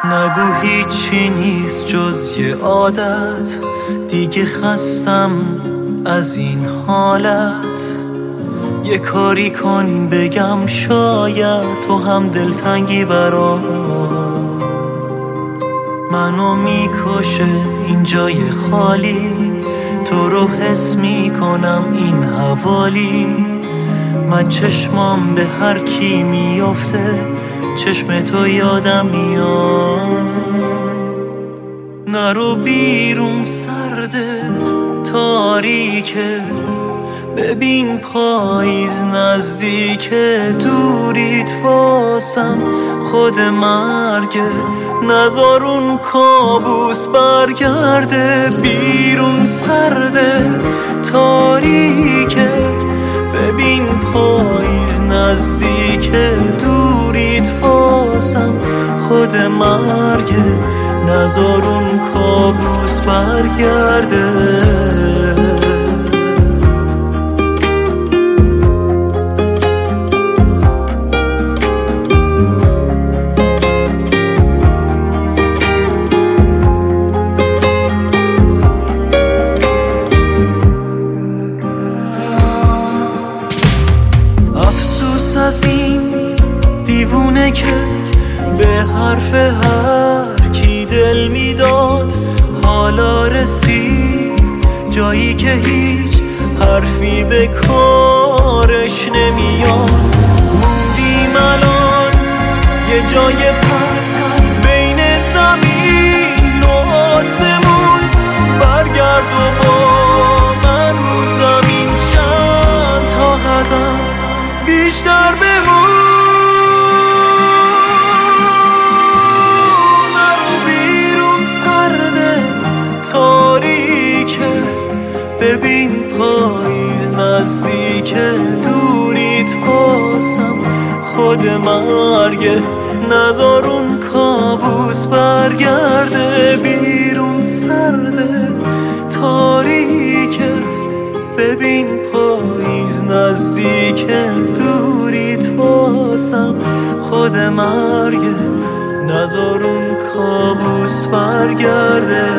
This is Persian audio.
نگو هیچی نیست جز یه عادت، دیگه خستم از این حالت. یه کاری کن بگم شاید تو هم دلتنگی برام. منو میکشه این جای خالی، تو رو حس میکنم این حوالی. من چشمام به هر کی میفته، چشم تو یادم میاد. نرو بیرون سرده تاریکه، ببین پاییز نزدیکه. دوریت واسم خود مرگه، نذار اون کابوس برگرده. بیرون سرده تاریکه، ببین پاییز نزدیکه. دوریت واسم خود مرگه، نذار اون کابوس برگرده. از این دیوونه که به حرف هر کی دل میداد، حالا رسید جایی که هیچ حرفی به کارش نمیاد. موندیم الان یه جای پرت بین زمین و آسمون. برگرد و با من رو زمین چند تا قدم بیشتر بمون. نرو بیرون سرده تاریکه، ببین پاییز نزدیکه. دوریت واسم خود مرگه، نذار اون کابوس برگرده. بیرون سرده تاریکه، ببین پاییز نزدیکه. دوریت واسم خود مرگه، نذار اون کابوس برگرده.